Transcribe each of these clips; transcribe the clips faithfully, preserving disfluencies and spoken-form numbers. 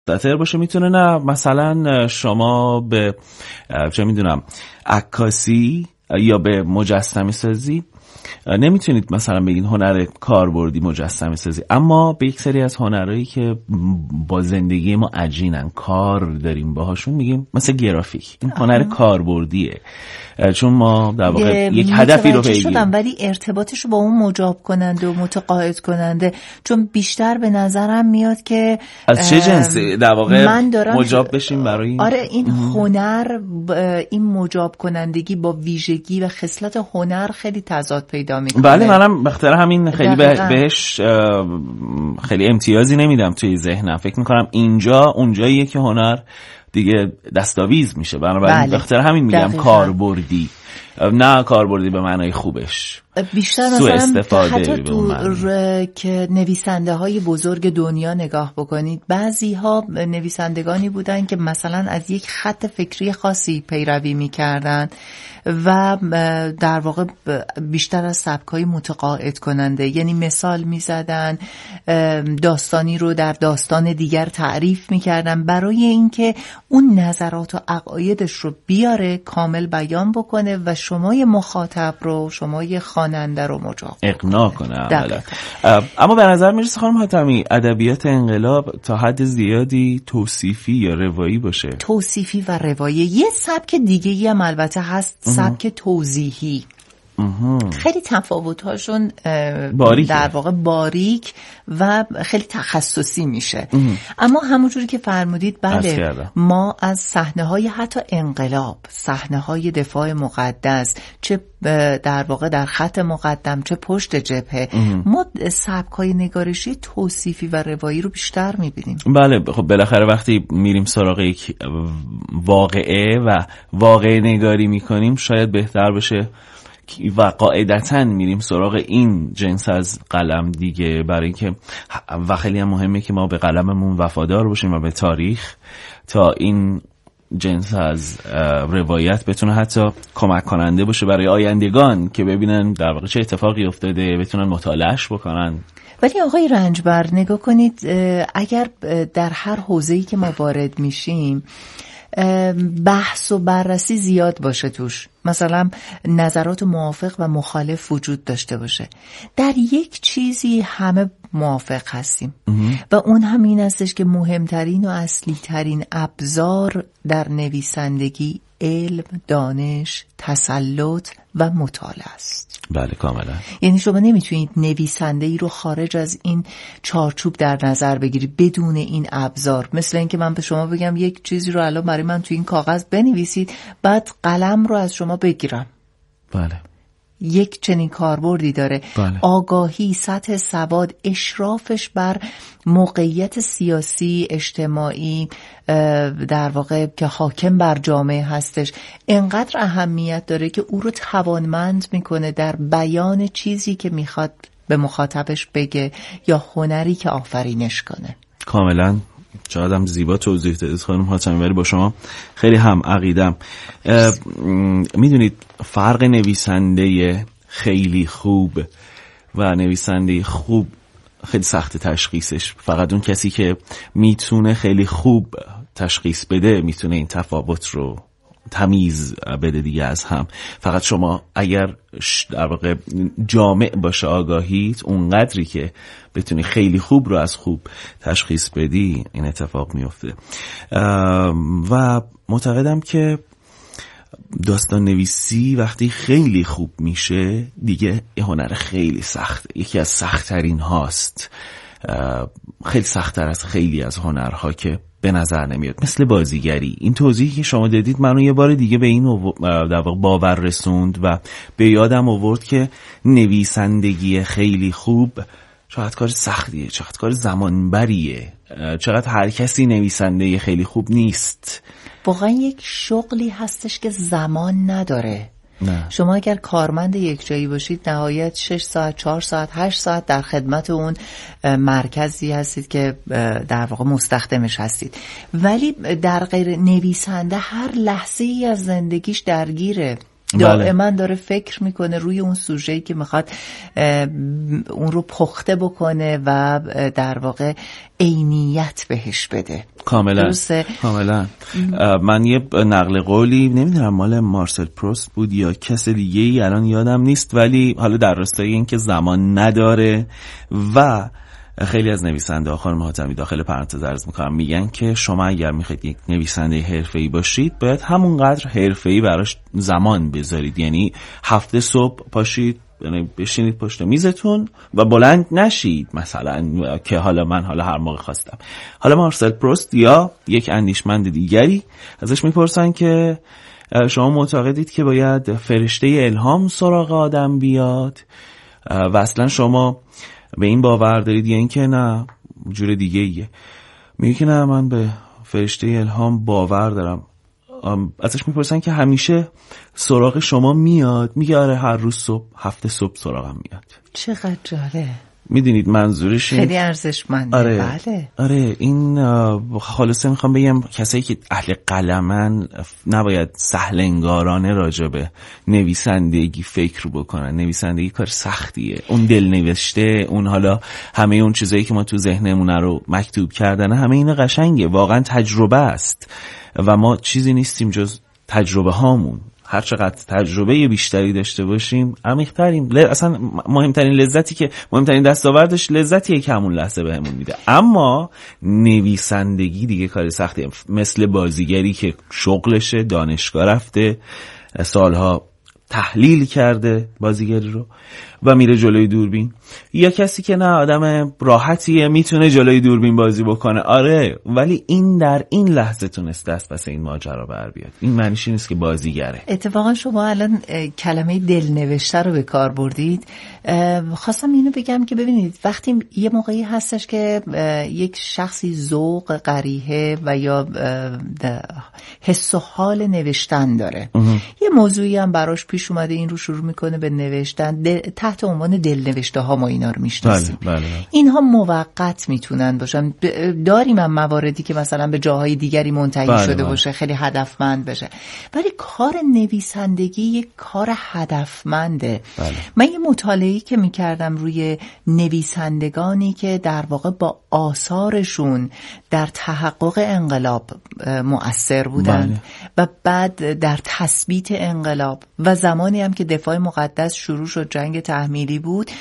داتر باشه، میتونه نه مثلا شما به چه میدونم عکاسی یا به مجسمه سازی نمیتونید مثلا بگین هنر کاربردی مجسمه سازی، اما به یک سری از هنرهایی که با زندگی ما عجینن، کار داریم باهاشون، میگیم مثل گرافیک، این هنر کاربردیه، چون ما در واقع یک هدفی رو پیگیریم. شدم ولی ارتباطش رو با اون مجاب کننده و متقاعد کننده، چون بیشتر به نظرم میاد که از چه جنسی در واقع مجاب بشیم برای این. آره این هنر، این مجاب کنندگی با ویژگی و خصلت هنر خیلی تضاد پیدا میکنه. بله منم بخاطر همین خیلی بهش خیلی امتیازی نمیدم توی ذهنم. فکر میکنم اینجا اونجاییه که هنر دیگه دستاویز میشه، بنابراین بله. بخاطر همین میگم کاربردی، نه کاربردی به معنای خوبش، بیشتر مثلا حتی تو که نویسنده های بزرگ دنیا نگاه بکنید، بعضی ها نویسندگانی بودن که مثلا از یک خط فکری خاصی پیروی میکردن و در واقع بیشتر از سبکای متقاعد کننده، یعنی مثال میزدن، داستانی رو در داستان دیگر تعریف میکردن برای اینکه اون نظرات و عقایدش رو بیاره کامل بیان بکنه و شمای مخاطب رو، شمای خواننده رو مجاب اقناع کنه عملا. اما به نظر میرسه خانم حاتمی ادبیات انقلاب تا حد زیادی توصیفی یا روایی باشه. توصیفی و روایی. یه سبک دیگه‌ای هم البته هست، سبک توضیحی. خیلی تفاوت‌هاشون در واقع باریک و خیلی تخصصی میشه. اما همونجوری که فرمودید بله ما از صحنه‌های حتی انقلاب، صحنه‌های دفاع مقدس، چه در واقع در خط مقدم چه پشت جبهه، ما سبک‌های نگارشی توصیفی و روایی رو بیشتر می‌بینیم. بله خب بالاخره وقتی میریم سراغ یک واقعه و واقعه نگاری می‌کنیم شاید بهتر بشه و قاعدتاً میریم سراغ این جنس از قلم دیگه، برای اینکه و خیلی هم مهمه که ما به قلممون وفادار باشیم و به تاریخ، تا این جنس از روایت بتونه حتی کمک کننده باشه برای آیندگان که ببینن در واقع چه اتفاقی افتاده، بتونن مطالعهش بکنن. ولی آقای رنجبر نگاه کنید، اگر در هر حوزه‌ای که ما وارد میشیم بحث و بررسی زیاد باشه توش، مثلا نظرات موافق و مخالف وجود داشته باشه، در یک چیزی همه موافق هستیم و اون هم این هستش که مهمترین و اصلی ترین ابزار در نویسندگی علم، دانش، تسلط و مطالعه است. بله کاملا. یعنی شما نمیتونید نویسنده ای رو خارج از این چارچوب در نظر بگیرید بدون این ابزار. مثل اینکه من به شما بگم یک چیزی رو الان برای من تو این کاغذ بنویسید، بعد قلم رو از شما بگیرم. بله. یک چنین کاربردی داره. بله. آگاهی، سطح سواد، اشرافش بر موقعیت سیاسی، اجتماعی در واقع که حاکم بر جامعه هستش انقدر اهمیت داره که او رو توانمند میکنه در بیان چیزی که میخواد به مخاطبش بگه یا هنری که آفرینش کنه. کاملا. چقدر هم زیبا توضیح دادید خانم حاتمی، ولی با شما خیلی هم عقیدم. میدونید فرق نویسنده خیلی خوب و نویسنده خوب خیلی سخت تشخیصش، فقط اون کسی که میتونه خیلی خوب تشخیص بده میتونه این تفاوت رو تمیز بده دیگه از هم. فقط شما اگر در واقع جامع باشه آگاهیت اونقدری که بتونی خیلی خوب رو از خوب تشخیص بدی، این اتفاق میفته. و معتقدم که داستان نویسی وقتی خیلی خوب میشه دیگه یه هنر خیلی سخته، یکی از سخت ترین هاست، خیلی سخت‌تر از خیلی از هنرها که به نظر نمیاد، مثل بازیگری. این توضیحی که شما دادید منو یه بار دیگه به این در واقع باور رسوند و به یادم آورد که نویسندگی خیلی خوب چقدر کار سختیه، چقدر کار زمانبریه، چقدر هر کسی نویسنده خیلی خوب نیست. واقعا یک شغلی هستش که زمان نداره. نه. شما اگر کارمند یک جایی باشید نهایت شش ساعت، چهار ساعت، هشت ساعت در خدمت اون مرکزی هستید که در واقع مستخدمش هستید، ولی در غیر نویسنده هر لحظه ای از زندگیش درگیره. دائما داره فکر میکنه روی اون سوژه‌ای که میخواد اون رو پخته بکنه و در واقع عینیت بهش بده. کاملا درسته؟ کاملا. من یه نقل قولی نمیدونم مال مارسل پروست بود یا کس دیگه ای الان یادم نیست، ولی حالا در راستای این که زمان نداره و خیلی از نویسنده ها، خانم حاتمی داخل پرانتز عرض میکنم، میگن که شما اگر میخواید یک نویسنده حرفه‌ای باشید باید همونقدر حرفه‌ای براش زمان بذارید. یعنی هفته صبح پاشید، یعنی بشینید پشت میزتون و بلند نشید مثلا که حالا من حالا هر موقع خواستم. حالا مارسل پروست یا یک اندیشمند دیگری ازش میپرسن که شما معتقدید که باید فرشته الهام سراغ آدم بیاد و اصلا شما به این باور دارید یا اینکه نه جور دیگه ایه؟ میگه که نه، من به فرشته الهام باور دارم. ازش میپرسن که همیشه سراغ شما میاد؟ میگه آره، هر روز صبح، هفته صبح سراغم میاد. چقدر جالب. میدونید منظورش خیلی ارزشمنده. آره، بله. آره این خلاصه میخوام بگم کسایی که اهل قلمن نباید سهل انگارانه راجع به نویسندگی فکر بکنن. نویسندگی کار سختیه. اون دل نوشته، اون حالا همه اون چیزایی که ما تو ذهنمون رو مکتوب کردن، همه اینا قشنگه، واقعا تجربه است و ما چیزی نیستیم جز تجربه هامون. هر چقدر تجربه بیشتری داشته باشیم عمیق‌تریم. ل... اصلا مهمترین لذتی که مهمترین دستاوردش لذتیه که همون لحظه بهمون میده. اما نویسندگی دیگه کار سختیه، مثل بازیگری که شغلشه، دانشگاه رفته، سالها تحلیل کرده بازیگری رو و میره جلوی دوربین، یا کسی که نه آدم راحتیه، میتونه جلوی دوربین بازی بکنه، آره، ولی این در این لحظه تونسته است پس این ماجرا بر بیاد. این معنیش نیست که بازیگره. اتفاقا شما الان کلمه دلنوشته رو به کار بردید. خواستم اینو بگم که ببینید وقتی یه موقعی هستش که یک شخصی ذوق، قریحه و یا حس و حال نوشتن داره، یه موضوعی هم براش پیش اومده، این رو شروع میکنه به نوشتن، تحت عنوان دلنوشته ها ما اینا رو میشناسیم. بله، بله. اینها موقت میتونن باشن. داریم هم مواردی که مثلا به جاهای دیگری منتهی بله، شده بله. باشه، خیلی هدفمند بشه، ولی کار نویسندگی یک کار هدفمنده. بله. من یه مطالعه‌ای که میکردم روی نویسندگانی که در واقع با آثارشون در تحقق انقلاب مؤثر بودند بله. و بعد در تثبیت انقلاب و زمانی هم که دفاع مقدس شروع شد، جنگ تحمیلی بود،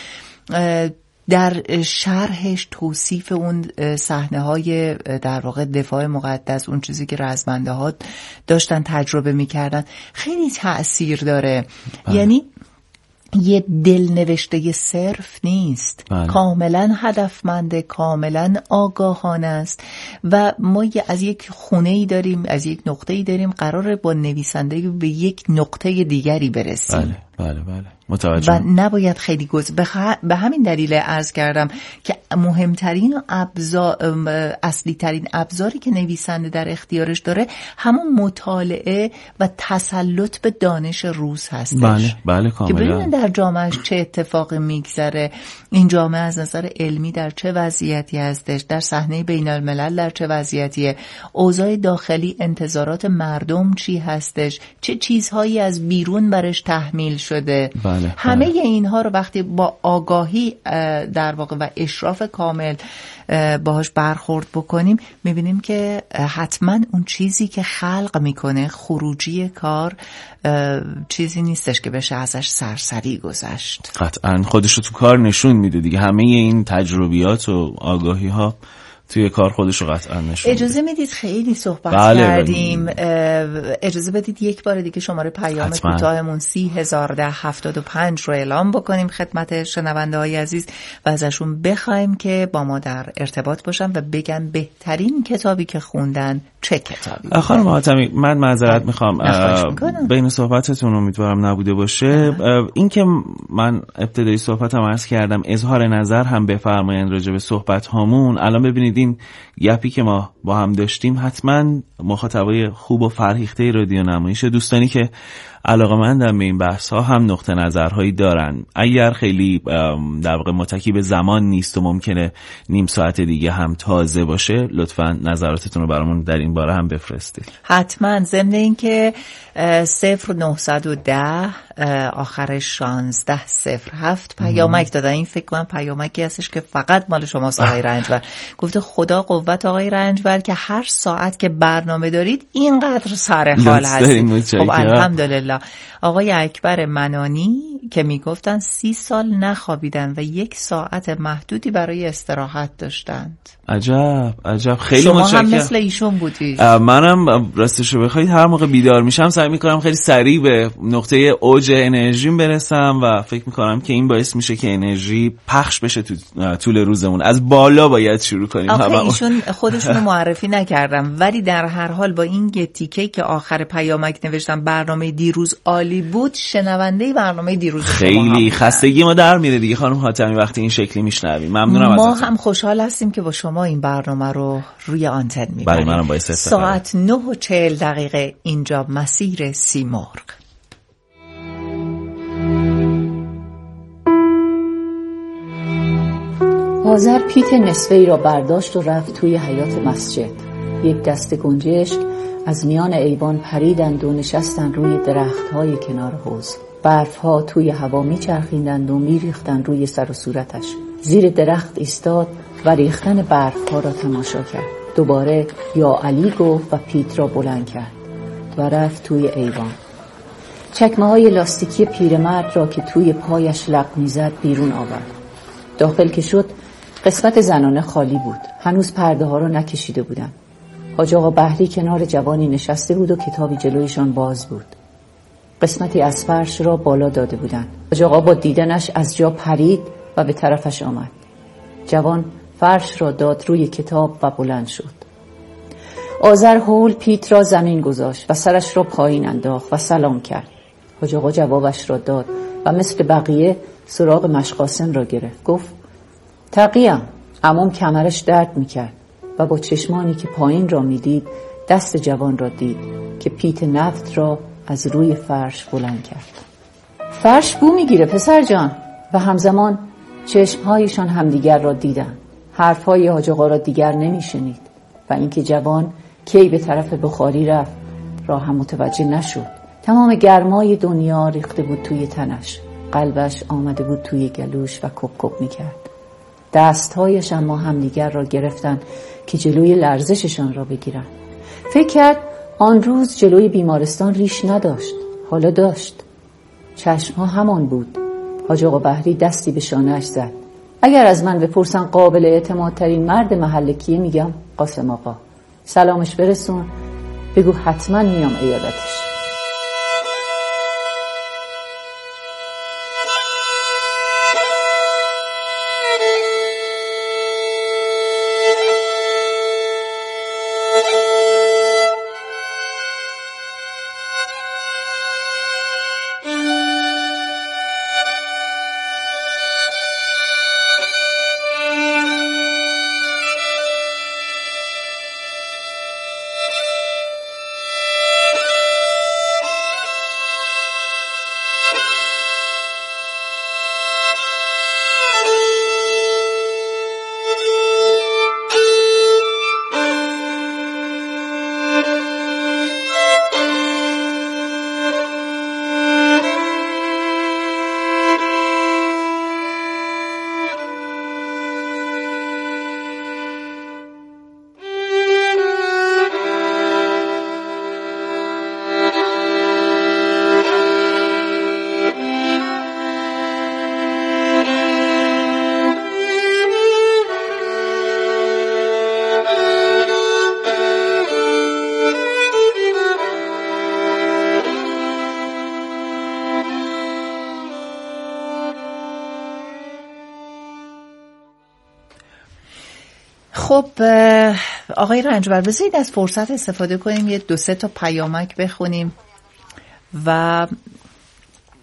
در شرحش توصیف اون صحنه های در واقع دفاع مقدس، اون چیزی که رزمنده ها داشتن تجربه میکردن، خیلی تأثیر داره. بله. یعنی یه دلنوشته صرف نیست. بله. کاملا هدفمنده، کاملا آگاهانه است و ما از یک خونه‌ای داریم، از یک نقطه‌ای داریم، قراره با نویسنده به یک نقطه دیگری برسیم. بله بله بله متوجه. و نباید خیلی گز به, خ... به همین دلیل عرض کردم که مهمترین و ابزار اصلی ترین ابزاری که نویسنده در اختیارش داره همون مطالعه و تسلط به دانش روز هستش. بله بله کاملا. که ببینن در جامعهش چه اتفاقی میگذره، این جامعه از نظر علمی در چه وضعیتی هستش، در صحنه بین الملل در چه وضعیتیه، اوضاع داخلی انتظارات مردم چی هستش، چه چیزهایی از بیرون برش تحمیل شده. بله. همه بله. اینها رو وقتی با آگاهی در واقع و اشراف کامل باهاش برخورد بکنیم، میبینیم که حتما اون چیزی که خلق میکنه، خروجی کار، چیزی نیستش که بشه ازش سرسری گذشت. قطعا خودش رو تو کار نشون میده دیگه. همه این تجربیات و آگاهی ها توی کار خودش رو قطعا نشون. اجازه میدید خیلی صحبت بله کردیم. اجازه بدید یک بار دیگه شماره پیام کوتاهمون سی هزار ده هفتاد و پنج رو اعلام بکنیم خدمت شنونده های عزیز و ازشون بخوایم که با ما در ارتباط باشن و بگن بهترین کتابی که خوندن چه کتابی. خانم حاتمی من معذرت میخوام بین صحبتتون امیدوارم نبوده باشه. این که من ابتدای صحبتم عرض کردم اظهار نظر هم بفرمایید راجع به صحبت هامون. الان ببینید این گپی که ما با هم داشتیم حتما مخاطبای خوب و فرهیخته رادیو نمایش، دوستانی که علاقه‌مندم به این بحث ها، هم نقطه نظرهایی دارن. اگر خیلی در واقع متکی به زمان نیست و ممکنه نیم ساعت دیگه هم تازه باشه، لطفاً نظراتتون رو برامون در این باره هم بفرستید. حتما. ضمن این که صفر نهصد و ده آخرش شانزده صفر هفت پیامک دادن. این فکر کنم پیامکی هستش که فقط مال شماست آقای رنجبر. گفته خدا قوت آقای رنجبر که هر ساعت که برنامه دارید اینقدر سر حال هستید. خب الحمدلله. آقای اکبر منانی که میگفتن سی سال نخوابیدن و یک ساعت محدودی برای استراحت داشتند. عجب عجب. خیلی شما متشکرم. هم مثل ایشون بودید. منم راستش رو بخواید هر موقع بیدار میشم سعی میکنم خیلی سریع به نقطه اوج انرژیم برسم و فکر میکنم که این باعث میشه که انرژی پخش بشه تو طول روزمون. از بالا باید شروع کنیم. آخه ایشون خودشون رو معرفی نکردم، ولی در هر حال با این تیکه که آخر پیامک نوشتم برنامه دیروز عالی بود، شنونده برنامه دیروز خیلی خستگی ما در میره دیگه خانم حاتمی وقتی این شکلی میشنویم. ممنونم. ما هم خوشحال هستیم که با شما این برنامه رو روی آنتن میبریم. برای منم باعث افتخاره. ساعت نه و چهل دقیقه اینجا مسیر سیمرغ. آذر پیت نصفه‌ای را برداشت و رفت توی حیاط مسجد. یک دسته گنجشک از میان ایوان پریدند و نشستند روی درخت‌های کنار حوض. برف‌ها توی هوا میچرخیدند و میریختند روی سر و صورتش. زیر درخت ایستاد و ریختن برف‌ها را تماشا کرد. دوباره یا علی گفت و پیت را بلند کرد و رفت توی ایوان. چکمه‌های لاستیکی پیرمرد را که توی پایش لق می‌زد بیرون آورد. داخل که شد قسمت زنانه خالی بود. هنوز پرده ها را نکشیده بودند. حاج آقا بهری کنار جوانی نشسته بود و کتابی جلویشان باز بود. قسمتی از فرش را بالا داده بودند. حاج آقا با دیدنش از جا پرید و به طرفش آمد. جوان فرش را داد روی کتاب و بلند شد. آذر هول پیت را زمین گذاشت و سرش را پایین انداخت و سلام کرد. حاج آقا جوابش را داد و مثل بقیه سراغ مشقاسم را گرفت. گفت تقیم. عموم کمرش درد میکرد و با چشمانی که پایین را میدید دست جوان را دید که پیت نفت را از روی فرش بلند کرد. فرش بو میگیره پسر جان. و همزمان چشمهایشان همدیگر را دیدند. حرفهای حاج آقا را دیگر نمیشنید و اینکه جوان کی به طرف بخاری رفت را هم متوجه نشد. تمام گرمای دنیا ریخته بود توی تنش. قلبش آمده بود توی گلوش و کپ کپ میکرد. دستهایش اما همدیگر را گرفتن که جلوی لرزششان را بگیرن. فکر کرد آن روز جلوی بیمارستان ریش نداشت، حالا داشت. چشمها همان بود. حاج آقا بهری دستی به شانه‌اش زد. اگر از من بپرسن قابل اعتماد ترین مرد محله کیه، میگم قاسم آقا. سلامش برسون، بگو حتما میام عیادتش. خب آقای رنجبر بذارید از فرصت استفاده کنیم یه دو سه تا پیامک بخونیم و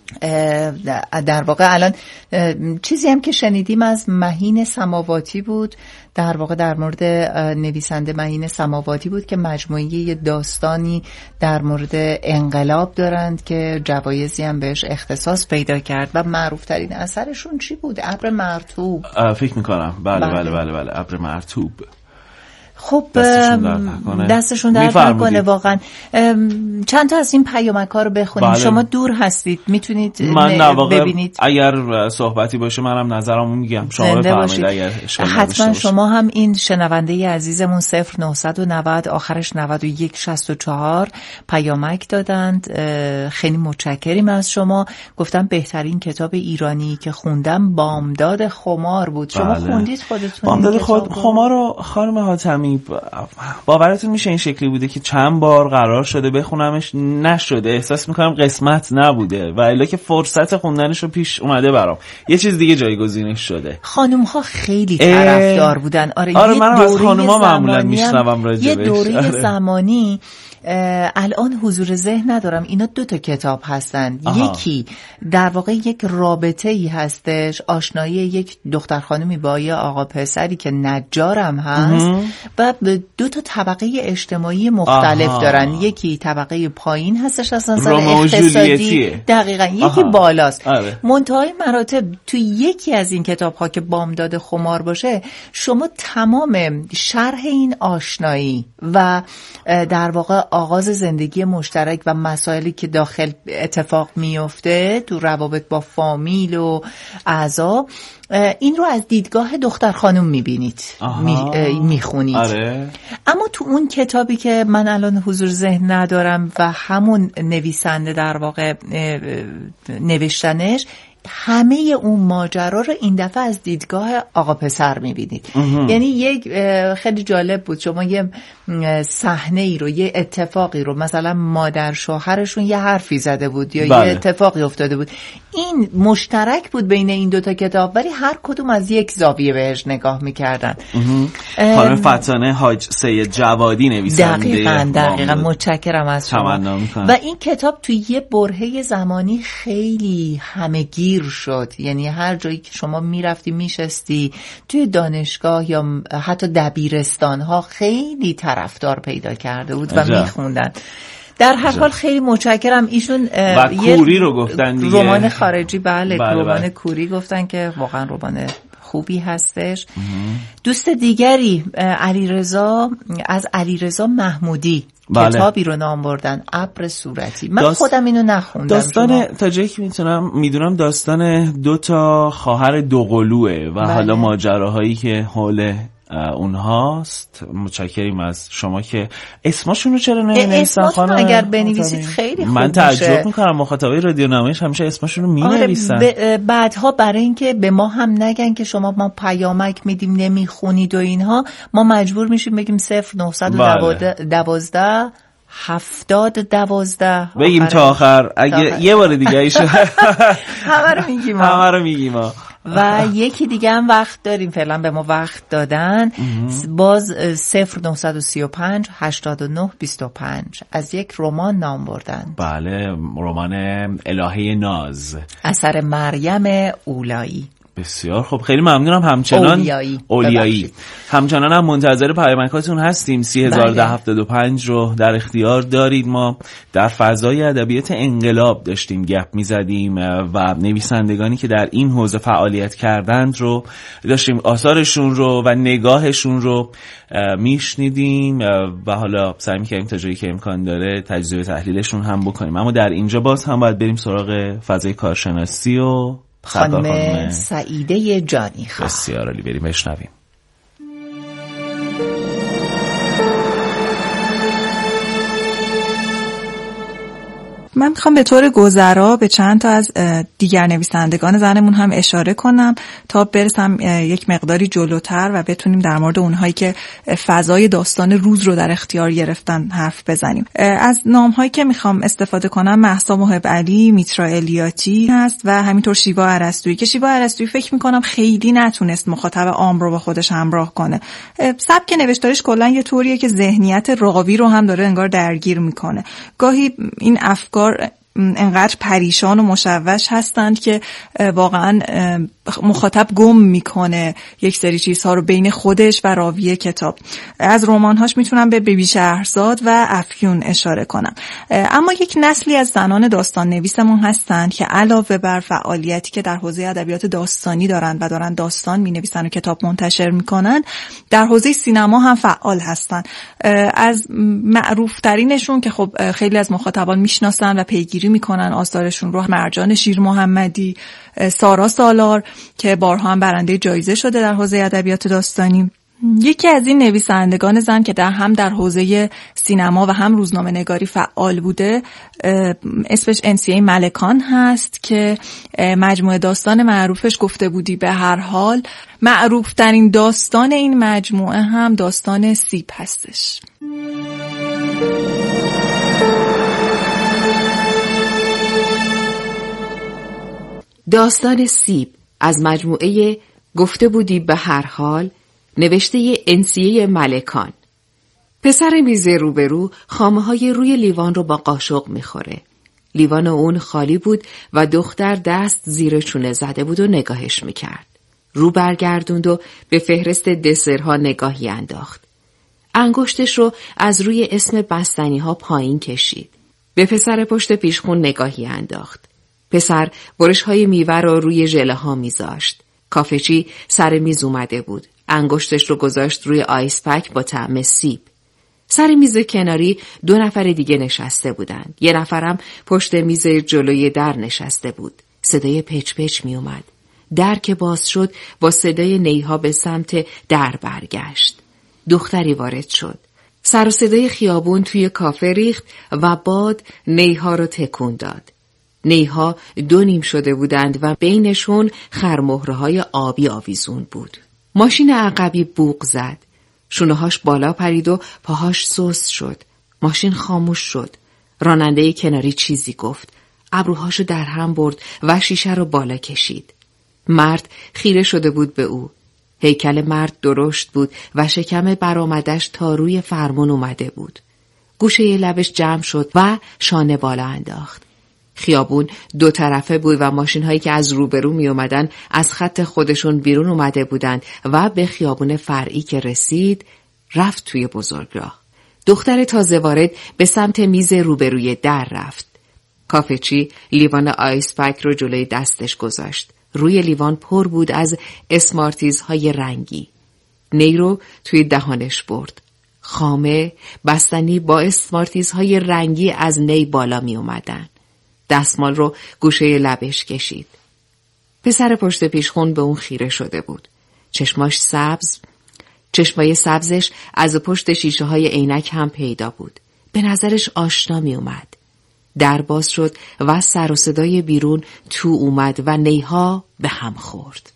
در واقع الان چیزی هم که شنیدیم از مهین سماواتی بود، در واقع در مورد نویسنده مهین سماواتی بود که مجموعه داستانی در مورد انقلاب دارند که جوایزی هم بهش اختصاص پیدا کرد و معروف ترین اثرشون چی بود؟ ابر مرطوب فکر میکنم. بله بله بله بله ابر مرطوب. خب دستشون درد نکنه واقعا. چند تا از این پیامک‌ها رو بخونیم. بله. شما دور هستید میتونید ببینید. اگر صحبتی باشه منم نظرمو میگم، شما بفرمایید اگر اشکال حتما شما هم این شنونده عزیزمون صفر نهصد و نود آخرش نود و یک شصت و چهار پیامک دادند. خیلی متشکریم از شما. گفتم بهترین کتاب ایرانی که خوندم بامداد خمار بود. شما بله. خوندید خودتون بامداد خود خمار رو خانم حاتمی؟ باورتون میشه این شکلی بوده که چند بار قرار شده بخونمش نشده، احساس میکنم قسمت نبوده و الا که فرصت خوندنش رو پیش اومده برام یه چیز دیگه جایگزینش شده. خانوم ها خیلی طرفدار بودن. آره, آره منم از خانوم ها معمولا میشنوم راجبش. یه دوره آره. زمانی الان حضور ذهن ندارم، اینا دو تا کتاب هستن. آها. یکی در واقع یک رابطه ای هستش، آشنایی یک دختر خانومی با یه آقا پسری که نجارم هست و دو تا طبقه اجتماعی مختلف آها. دارن. یکی طبقه پایین هستش از نظر اقتصادی، دقیقاً یکی آها. بالاست. آره. منتهای مراتب تو یکی از این کتاب ها که بامداد خمار باشه شما تمام شرح این آشنایی و در واقع آغاز زندگی مشترک و مسائلی که داخل اتفاق میفته تو روابط با فامیل و اعضا، این رو از دیدگاه دختر خانم میبینید، میخونید. آره. اما تو اون کتابی که من الان حضور ذهن ندارم و همون نویسنده در واقع نوشتنش، همه اون ماجرا رو این دفعه از دیدگاه آقا پسر میبینید. یعنی یک خیلی جالب بود، شما یه صحنه ای رو، یه اتفاقی رو، مثلا مادر شوهرشون یه حرفی زده بود یا بله. یه اتفاقی افتاده بود، این مشترک بود بین این دوتا کتاب ولی هر کدوم از یک زاویه بهش نگاه میکردن. خانم فتانه حاج سید جوادی نویسنده. دقیقاً دقیقاً متشکرم از شما. و این کتاب توی یه برهه زمانی خیلی همگیر شد، یعنی هر جایی که شما میرفتی میشستی توی دانشگاه یا حتی دبیرستان ها خیلی طرفدار پیدا کرده بود و میخوندن. در هر حال خیلی متشکرم. ایشون و کوری رو گفتن دیگه، رمان خارجی. بله, بله رمان بله. کوری گفتن که واقعا رمان خوبی هستش. دوست دیگری علیرضا از علیرضا محمودی بله. کتابی رو نام بردن، ابر صورتی. من داست... خودم اینو نخوندم. داستان تا جایی که میتونم میدونم داستان دو تا خواهر دوقلوئه و بله. حالا ماجراهایی که حول اونهاست. متشکریم از شما که اسمشون رو چرا نمی‌نویسن خانم؟ اگر بنویسید خیلی خوب من تعجب میکنم، مخاطبای رادیو نمایش همیشه اسمشون رو می‌نویسن. آره ب... بعدها برای اینکه به ما هم نگن که شما ما پیامک میدیم نمیخونید و اینها، ما مجبور میشیم بگیم صفر نهصد و دوازده هفتاد دوازده بگیم تا آخر. اگه یه بار دیگه ایش همه رو میگیم همه رو میگیم و یکی دیگه هم وقت داریم، فعلا به ما وقت دادن. باز صفر نهصد و سی و پنج هشتاد و نه بیست و پنج از یک رمان نام بردن. بله، رمان الهه ناز اثر مریم اولایی. بسیار خب، خیلی ممنونم. همچنان اولیایی, اولیایی. همچنان هم منتظر پیامکاتون هستیم. سی هزار و ده هفتاد و پنج رو در اختیار دارید. ما در فضای ادبیات انقلاب داشتیم گپ میزدیم و نویسندگانی که در این حوزه فعالیت کردند رو داشتیم، آثارشون رو و نگاهشون رو میشنیدیم و حالا سعی می‌کردیم تا جایی که امکان داره تجزیه و تحلیلشون هم بکنیم. اما در اینجا باز هم باید بریم سراغ فضای کارشناسی و خانم سعیده جانی خان. بسیار عالی، بریم بشنویم. من میخوام به طور گذرا به چند تا از دیگر نویسندگان زنمون هم اشاره کنم تا برسم یک مقداری جلوتر و بتونیم در مورد اونهایی که فضای داستان روز رو در اختیار گرفتن حرف بزنیم. از نام‌هایی که میخوام استفاده کنم مهسا محب علی، میترا الیاتی هست و همینطور شیوا ارسطویی که شیوا ارسطویی فکر میکنم خیلی نتونست مخاطب عام رو با خودش همراه کنه. سبک نوشتارش کلا یه طوریه که ذهنیت راوی رو هم داره انگار درگیر میکنه. گاهی این افکار انقدر پریشان و مشوش هستند که واقعا مخاطب گم میکنه یک سری چیزها رو بین خودش و راوی کتاب. از رمان‌هاش میتونم به بیبی شهرزاد و افیون اشاره کنم. اما یک نسلی از زنان داستان نویسمون هستند که علاوه بر فعالیتی که در حوزه ادبیات داستانی دارن و دارن داستان مینویسن و کتاب منتشر میکنن، در حوزه سینما هم فعال هستن. از معروف ترینشون که خب خیلی از مخاطبان میشناسن و پیگیری میکنن آثارشون رو، مرجان شیر محمدی، سارا سالار که بارها هم برنده جایزه شده در حوزه ادبیات داستانی. یکی از این نویسندگان زن که در هم در حوزه سینما و هم روزنامه نگاری فعال بوده اسمش انسیه ملکان هست که مجموعه داستان معروفش گفته بودی به هر حال. معروف ترین داستان این مجموعه هم داستان سیب هستش. داستان سیب از مجموعه گفته بودی به هر حال، نوشته انسیه ملکان. پسر میز روبرو خامه های روی لیوان رو با قاشق میخوره. لیوان اون خالی بود و دختر دست زیر چونه زده بود و نگاهش میکرد. رو برگردوند و به فهرست دسرها نگاهی انداخت. انگشتش رو از روی اسم بستنی ها پایین کشید. به پسر پشت پیشخون نگاهی انداخت. پسر برش های میوه رو روی ژله ها میذاشت. کافه‌چی سر میز اومده بود. انگشتش رو گذاشت روی آیس پک با طعم سیب. سر میز کناری دو نفر دیگه نشسته بودند. یه نفرم پشت میز جلوی در نشسته بود. صدای پچ پچ می اومد. در که باز شد با صدای نیها به سمت در برگشت. دختری وارد شد. سر و صدای خیابون توی کافه ریخت و باد نیها رو تکون داد. نیها دو نیم شده بودند و بینشون خرمهره‌های آبی آویزون بود. ماشین عقبی بوق زد. شونه‌هاش بالا پرید و پاهاش سست شد. ماشین خاموش شد. راننده کناری چیزی گفت. ابروهاشو در هم برد و شیشه رو بالا کشید. مرد خیره شده بود به او. هیکل مرد درشت بود و شکم برآمدش تا روی فرمون اومده بود. گوشه لبش جمع شد و شانه بالا انداخت. خیابون دو طرفه بود و ماشین‌هایی که از روبرو می اومدن از خط خودشون بیرون اومده بودند و به خیابون فرعی که رسید رفت توی بزرگراه. دختر تازه وارد به سمت میز روبروی در رفت. کافه‌چی لیوان آیس پک رو جلوی دستش گذاشت. روی لیوان پر بود از اسمارتیزهای رنگی. نی رو توی دهانش برد. خامه بستنی با اسمارتیزهای رنگی از نی بالا می اومدن. دستمال رو گوشه لبش کشید. پسر پشت پیشخون به اون خیره شده بود. چشماش سبز، چشمای سبزش از پشت شیشه های عینک هم پیدا بود. به نظرش آشنا می اومد. در باز شد و سر و صدای بیرون تو اومد و نیها به هم خورد.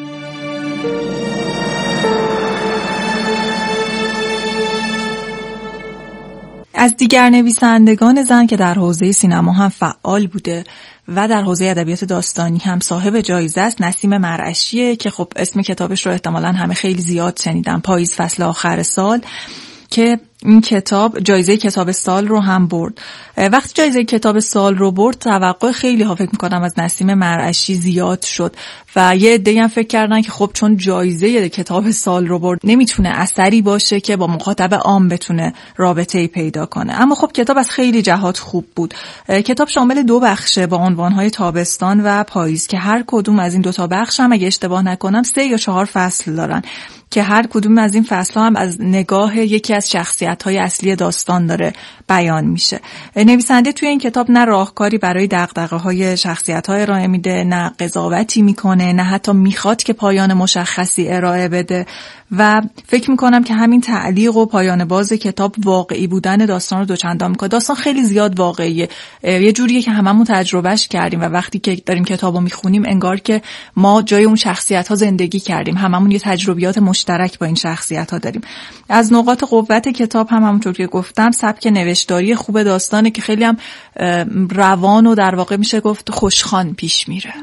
از دیگر نویسندگان زن که در حوزه سینما هم فعال بوده و در حوزه ادبیات داستانی هم صاحب جایزه است نسیم مرعشیه که خب اسم کتابش رو احتمالاً همه خیلی زیاد شنیدن، پاییز فصل آخر سال، که این کتاب جایزه کتاب سال رو هم برد. وقتی جایزه کتاب سال رو برد توقع خیلی ها فکر میکنم از نسیم مرعشی زیاد شد و یه عده‌ای هم فکر کردن که خب چون جایزه کتاب سال رو برد نمیتونه اثری باشه که با مخاطب عام بتونه رابطه‌ای پیدا کنه. اما خب کتاب از خیلی جهات خوب بود. کتاب شامل دو بخشه با عنوان‌های تابستان و پاییز که هر کدوم از این دو تا بخش هم اگه اشتباه نکنم سه یا چهار فصل دارن که هر کدوم از این فصل‌ها هم از نگاه یکی از شخصیت‌های اصلی داستان داره بیان میشه. نویسنده توی این کتاب نه راهکاری برای دغدغه‌های شخصیت‌ها ارائه میده، نه قضاوتی میکنه، نه حتی میخواد که پایان مشخصی ارائه بده و فکر میکنم که همین تعلیق و پایان باز کتاب واقعی بودن داستان رو دوچندان میکنه. داستان خیلی زیاد واقعیه، یه جوریه که هممون تجربهش کردیم و وقتی که داریم کتابو میخونیم انگار که ما جای اون شخصیت‌ها زندگی کردیم، هممون یه تجربیات مشترک با این شخصیت‌ها داریم. از نقاط قوت کتاب هم همونطور که گفتم سبک نوشتاری خوب داستانه که خیلی هم روان و در واقع میشه گفت خوشخوان پیش میره.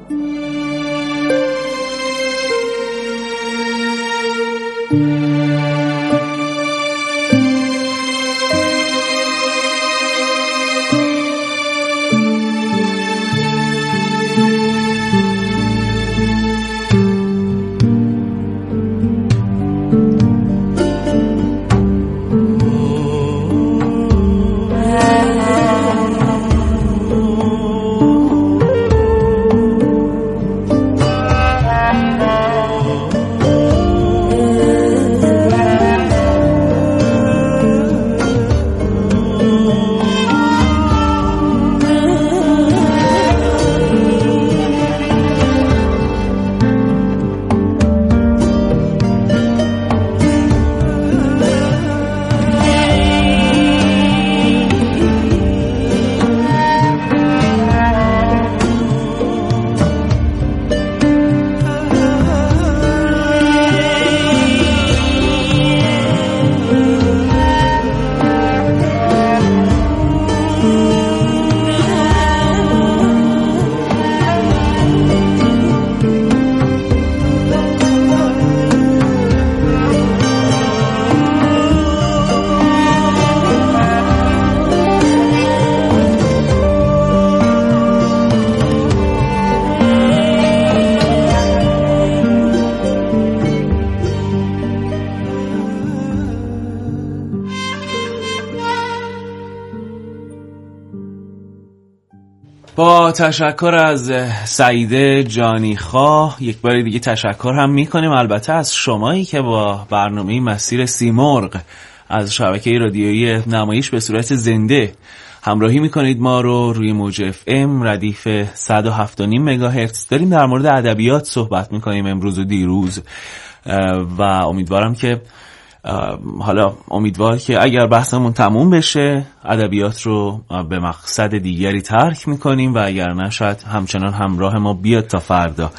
Thank you. با تشکر از سعیده جانیخواه یک بار دیگه تشکر هم میکنیم البته از شمایی که با برنامه مسیر سیمرغ از شبکه رادیویی نمایش به صورت زنده همراهی میکنید ما رو روی موج اف ام ردیف صد و هفت و نیم مگاهرتز. داریم در مورد ادبیات صحبت میکنیم امروز و دیروز و امیدوارم که حالا امیدوار که اگر بحثمون تموم بشه ادبیات رو به مقصد دیگری ترک میکنیم و اگر نه شاید همچنان همراه ما بیاد تا فردا.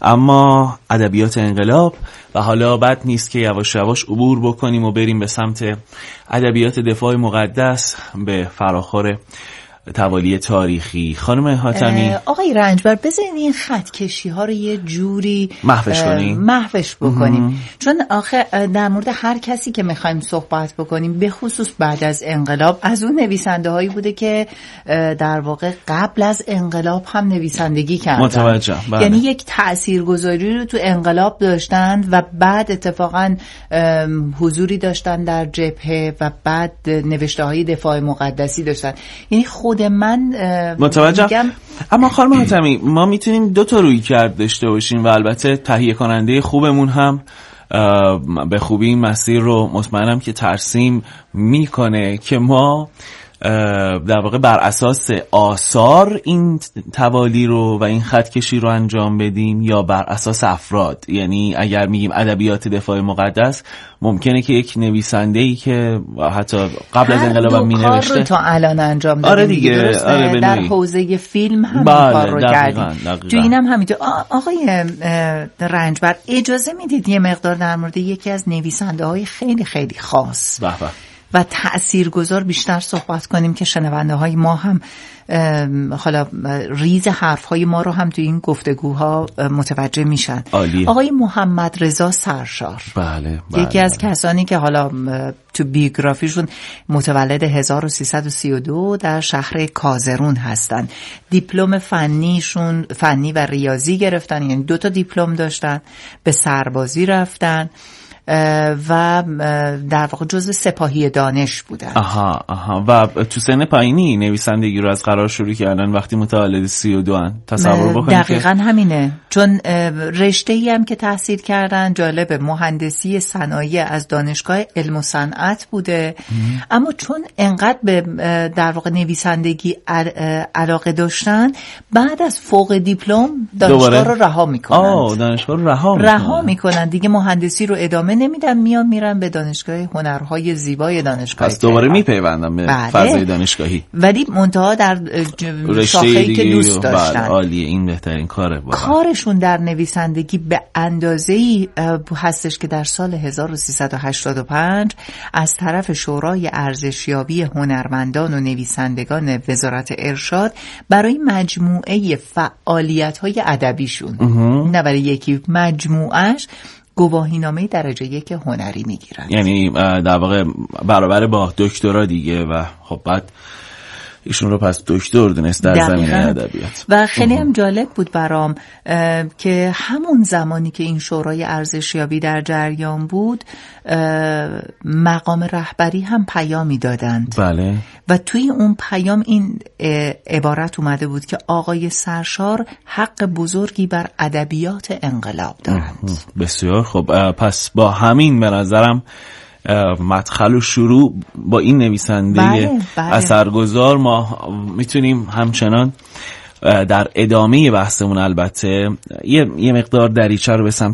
اما ادبیات انقلاب و حالا بد نیست که یواش یواش عبور بکنیم و بریم به سمت ادبیات دفاع مقدس به فراخور توالی تاریخی. خانم حاتمی، آقای رنجبر بذارین این خط کشی ها رو یه جوری محوش کنیم محوش بکنیم ام. چون آخه در مورد هر کسی که میخوایم صحبت بکنیم به خصوص بعد از انقلاب از اون نویسنده هایی بوده که در واقع قبل از انقلاب هم نویسندگی کردن. متوجه. بله. یعنی یک تاثیرگذاری رو تو انقلاب داشتند و بعد اتفاقا حضوری داشتن در جبهه و بعد نوشته های دفاع مقدسی داشتن. یعنی خود من متوجه. اما خانم حاتمی ما میتونیم دو تا روی کرد داشته باشیم و البته تهیه کننده خوبمون هم به خوبی این مسیر رو مطمئنم که ترسیم میکنه که ما در واقع بر اساس آثار این توالی رو و این خط کشی رو انجام بدیم یا بر اساس افراد. یعنی اگر میگیم ادبیات دفاع مقدس ممکنه که یک نویسنده‌ای که حتی قبل از انقلاب می نوشته رو تا الان انجام دادیم. آره دیگه، آره در حوزه فیلم هم بله، کار رو دقیقاً، کردیم. تو اینم همینطور. آقای رنجبر اجازه میدید یه مقدار در مورد یکی از نویسنده‌های خیلی خیلی خاص به به و تأثیرگذار بیشتر صحبت کنیم که شنونده های ما هم حالا ریز حرف های ما رو هم توی این گفتگوها متوجه میشن. عالیه. آقای محمد رضا سرشار، بله, بله یکی از کسانی که حالا تو بیوگرافیشون متولد هزار و سیصد و سی و دو در شهر کازرون هستن. دیپلم فنیشون فنی و ریاضی گرفتن، یعنی دو تا دیپلم داشتن. به سربازی رفتن و در واقع جزو سپاهی دانش بودن. آها آها و تو سن پایینی نویسندگی رو از قرار شروع کردن وقتی متولد سی و دو ان. تصور بکنید. دقیقاً همینه، چون رشته‌ای هم که تحصیل کردن جالب مهندسی صنایع از دانشگاه علم و صنعت بوده. ام. اما چون انقدر به در واقع نویسندگی علاقه داشتن بعد از فوق دیپلم دانشگاه رو رها میکنن. آه دانشگاه رو رها میکنن. رها میکنن دیگه، مهندسی رو ادامه نمیدن، میان میرن به دانشگاه هنرهای زیبای دانشگاه. پس دوباره میپیوندن به بله. فضای دانشگاهی، ولی منتها در شاخه‌ای که دوست داشتن. بله عالیه، این بهترین کاره. بابا. کارشون در نویسندگی به اندازه‌ای هستش که در سال هزار و سیصد و هشتاد و پنج از طرف شورای ارزشیابی هنرمندان و نویسندگان وزارت ارشاد برای مجموعه فعالیت‌های ادبیشون، نه برای یکی، مجموعه‌اش گواهینامه درجه یک هنری میگیرن. یعنی در واقع برابر با دکترا دیگه و خب بعد ایشون رو پس دکتر دونست در زمینه ادبیات. و خیلی هم جالب بود برام که همون زمانی که این شورای ارزشیابی در جریان بود مقام رهبری هم پیامی دادند. بله. و توی اون پیام این عبارت اومده بود که آقای سرشار حق بزرگی بر ادبیات انقلاب دارند. بسیار خب، پس با همین به نظرم مدخل و شروع با این نویسنده بله، بله. اثرگذار ما میتونیم همچنان در ادامه بحثمون البته یه, یه مقدار دریچه رو به سمت